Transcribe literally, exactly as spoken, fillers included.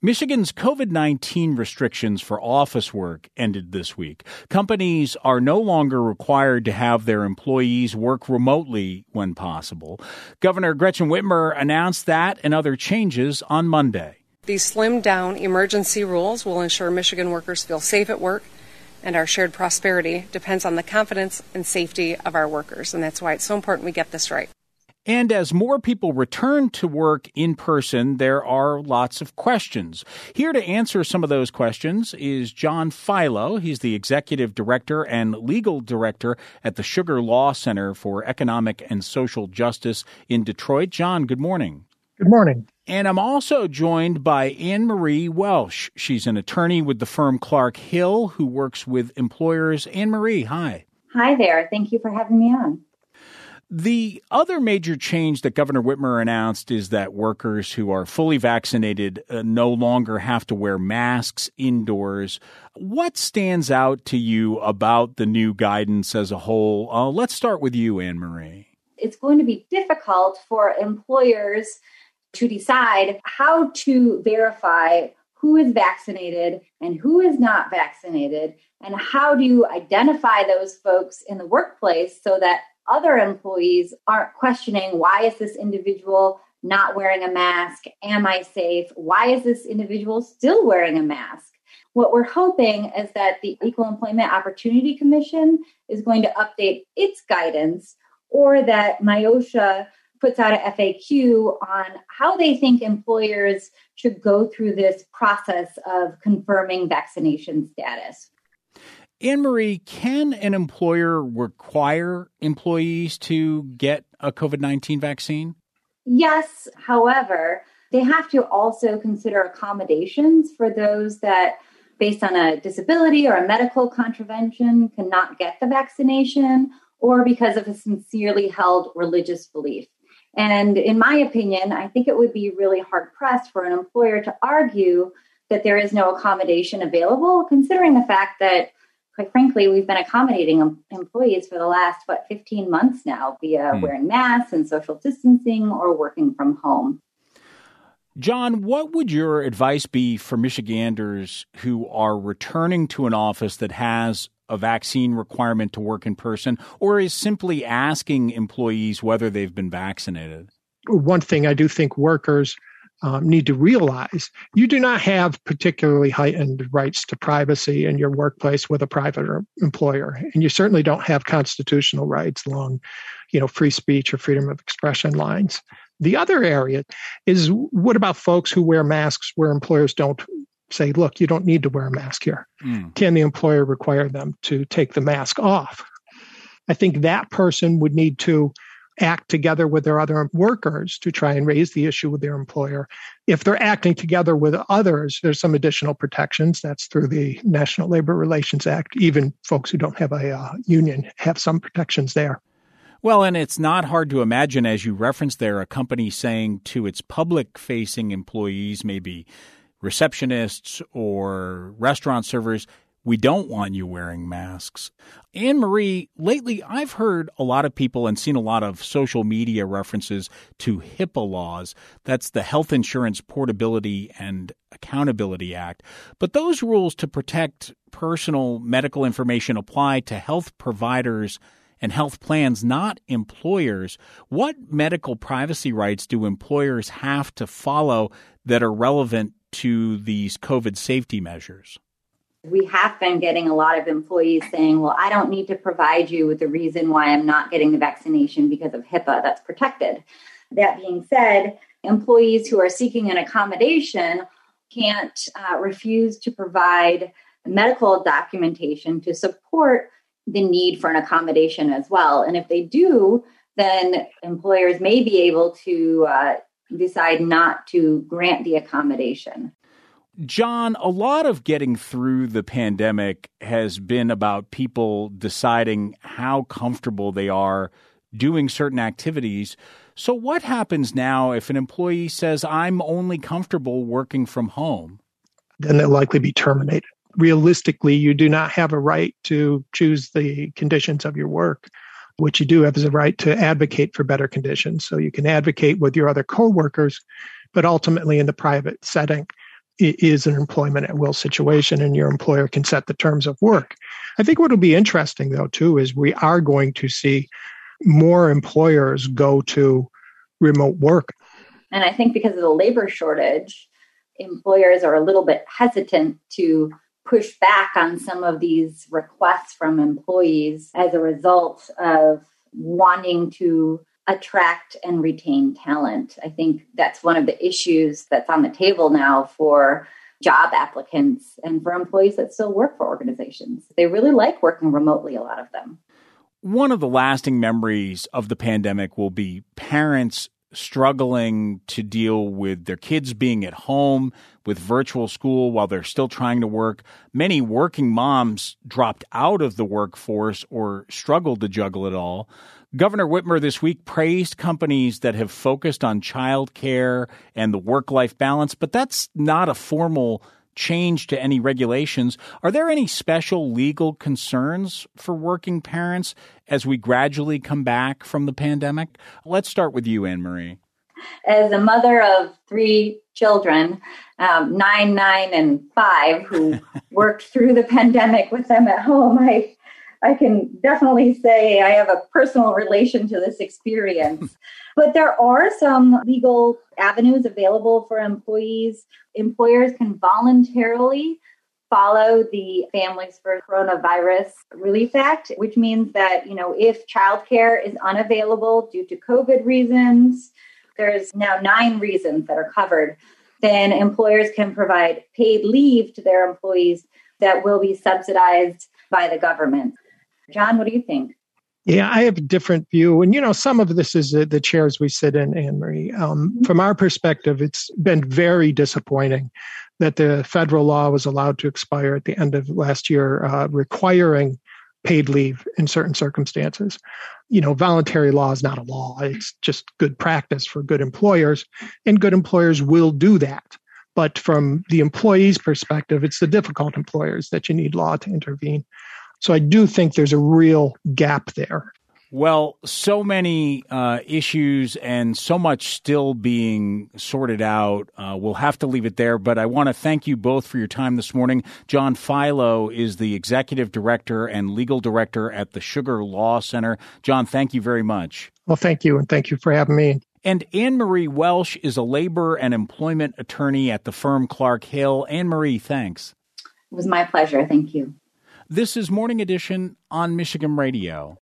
Michigan's COVID nineteen restrictions for office work ended this week. Companies are no longer required to have their employees work remotely when possible. Governor Gretchen Whitmer announced that and other changes on Monday. These slimmed-down emergency rules will ensure Michigan workers feel safe at work, and our shared prosperity depends on the confidence and safety of our workers, and that's why it's so important we get this right. And as more people return to work in person, there are lots of questions. Here to answer some of those questions is John Filo. He's the executive director and legal director at the Sugar Law Center for Economic and Social Justice in Detroit. John, good morning. Good morning. And I'm also joined by Anne Marie Welsh. She's an attorney with the firm Clark Hill who works with employers. Anne Marie, hi. Hi there. Thank you for having me on. The other major change that Governor Whitmer announced is that workers who are fully vaccinated uh, no longer have to wear masks indoors. What stands out to you about the new guidance as a whole? Uh, let's start with you, Anne Marie. It's going to be difficult for employers to decide how to verify who is vaccinated and who is not vaccinated, and how do you identify those folks in the workplace so that other employees aren't questioning, why is this individual not wearing a mask? Am I safe? Why is this individual still wearing a mask? What we're hoping is that the Equal Employment Opportunity Commission is going to update its guidance, or that MIOSHA puts out an F A Q on how they think employers should go through this process of confirming vaccination status. Anne Marie, can an employer require employees to get a COVID nineteen vaccine? Yes. However, they have to also consider accommodations for those that, based on a disability or a medical contravention, cannot get the vaccination, or because of a sincerely held religious belief. And in my opinion, I think it would be really hard-pressed for an employer to argue that there is no accommodation available, considering the fact that, quite frankly, we've been accommodating employees for the last, what, fifteen months now via hmm. wearing masks and social distancing or working from home. John, what would your advice be for Michiganders who are returning to an office that has a vaccine requirement to work in person, or is simply asking employees whether they've been vaccinated? One thing I do think workers um, need to realize, you do not have particularly heightened rights to privacy in your workplace with a private employer. And you certainly don't have constitutional rights along, you know, free speech or freedom of expression lines. The other area is, what about folks who wear masks where employers don't say, look, you don't need to wear a mask here? Mm. Can the employer require them to take the mask off? I think that person would need to act together with their other workers to try and raise the issue with their employer. If they're acting together with others, there's some additional protections. That's through the National Labor Relations Act. Even folks who don't have a uh, union have some protections there. Well, and it's not hard to imagine, as you referenced there, a company saying to its public-facing employees, maybe receptionists or restaurant servers, we don't want you wearing masks. Anne Marie, lately I've heard a lot of people and seen a lot of social media references to HIPAA laws. That's the Health Insurance Portability and Accountability Act. But those rules to protect personal medical information apply to health providers and health plans, not employers. What medical privacy rights do employers have to follow that are relevant to these COVID safety measures? We have been getting a lot of employees saying, well, I don't need to provide you with the reason why I'm not getting the vaccination because of HIPAA. That's protected. That being said, employees who are seeking an accommodation can't uh, refuse to provide medical documentation to support the need for an accommodation as well. And if they do, then employers may be able to uh, decide not to grant the accommodation. John, a lot of getting through the pandemic has been about people deciding how comfortable they are doing certain activities. So what happens now if an employee says, I'm only comfortable working from home? Then they'll likely be terminated. Realistically, you do not have a right to choose the conditions of your work. What you do have is a right to advocate for better conditions. So you can advocate with your other coworkers, but ultimately in the private setting. it is an employment at will situation and your employer can set the terms of work. I think what will be interesting, though, too, is we are going to see more employers go to remote work. And I think because of the labor shortage, employers are a little bit hesitant to push back on some of these requests from employees as a result of wanting to attract and retain talent. I think that's one of the issues that's on the table now for job applicants and for employees that still work for organizations. They really like working remotely, a lot of them. One of the lasting memories of the pandemic will be parents struggling to deal with their kids being at home with virtual school while they're still trying to work. Many working moms dropped out of the workforce or struggled to juggle it all. Governor Whitmer this week praised companies that have focused on child care and the work-life balance, but that's not a formal change to any regulations. Are there any special legal concerns for working parents as we gradually come back from the pandemic? Let's start with you, Anne Marie. As a mother of three children, um, nine, nine, and five, who worked through the pandemic with them at home, I I can definitely say I have a personal relation to this experience. But there are some legal avenues available for employees. Employers can voluntarily follow the Families for Coronavirus Relief Act, which means that, you know, if childcare is unavailable due to COVID reasons, there's now nine reasons that are covered, then employers can provide paid leave to their employees that will be subsidized by the government. John, what do you think? Yeah, I have a different view. And, you know, some of this is the, the chairs we sit in, Anne Marie. Um, mm-hmm. From our perspective, it's been very disappointing that the federal law was allowed to expire at the end of last year, uh, requiring paid leave in certain circumstances. You know, voluntary law is not a law. It's just good practice for good employers, and good employers will do that. But from the employee's perspective, it's the difficult employers that you need law to intervene. So I do think there's a real gap there. Well, so many uh, issues and so much still being sorted out. Uh, we'll have to leave it there, but I want to thank you both for your time this morning. John Filo is the Executive Director and Legal Director at the Sugar Law Center. John, thank you very much. Well, thank you, and thank you for having me. And Anne Marie Welsh is a labor and employment attorney at the firm Clark Hill. Anne Marie, thanks. It was my pleasure. Thank you. This is Morning Edition on Michigan Radio.